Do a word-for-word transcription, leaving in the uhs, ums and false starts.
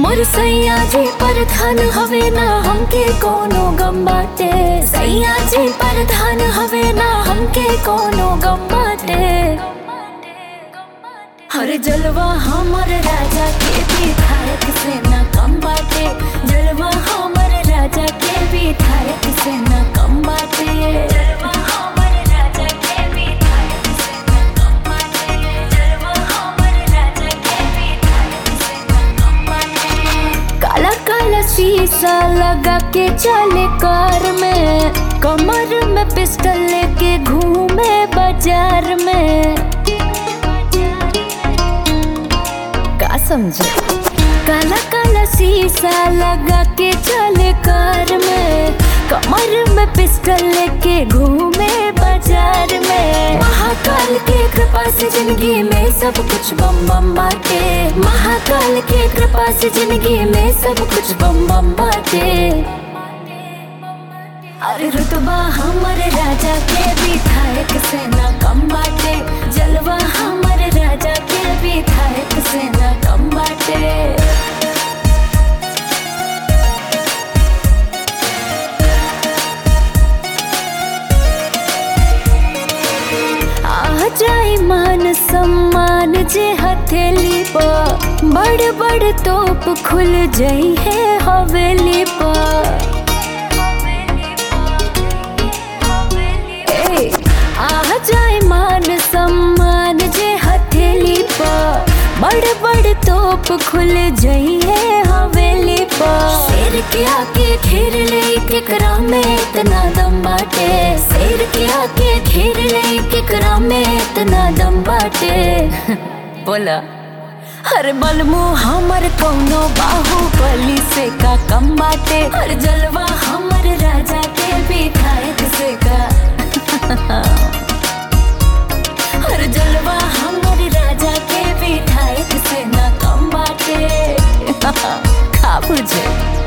मोर सैया जी प्रधान हवे ना हमके कोनो गम बाटे। सैया जी प्रधान हवे ना हमके कोनो गम बाटे। हर जलवा हमर राजा के विधायक से ना कम बाटे। जलवा हमर राजा के विधायक से ना कम बाटे। जलवा हमर राजा के विधायक से ना कम बाटे। जलवा हमर राजा के विधायक से ना कम बाटे। काला काला शीशा लगा के चले कार में, कमर में पिस्टल लेके घूमे बाजार में। का समझे? काला काला शीशा लगा के चले कार में, कमर में पिस्टल लेके घूमे बाजार में। महाकाल के कृपा से जिंदगी में सब कुछ बम बम बाटे। महाकाल के कृपा से जिंदगी में सब कुछ बम बम बाटे। अरे रुतबा हमर राजा के विधायक से ना कम बाटे। जलवा हमर राजा के विधायक से ना कम बाटे। आ जाए मान सम्मान जे हथेली पर, बड़ बड़ तोप खुल जाई है हवेली पर। आ जाए मान सम्मान जे हथेली पर, बड़ बड़ तोप खुल जाई है हवेली पर। शेर के आके घेर ले केकरा में इतना दम बाटे। शेर के आके घेर ले केकरा में इतना दम बाटे। बोला हर बलमु हमर कौनो बाहुबली से का कम बाटे। हर जलवा हमर राजा के विधायक से का हर जलवा हमर राजा के विधायक से ना कम बाटे। का बुझे?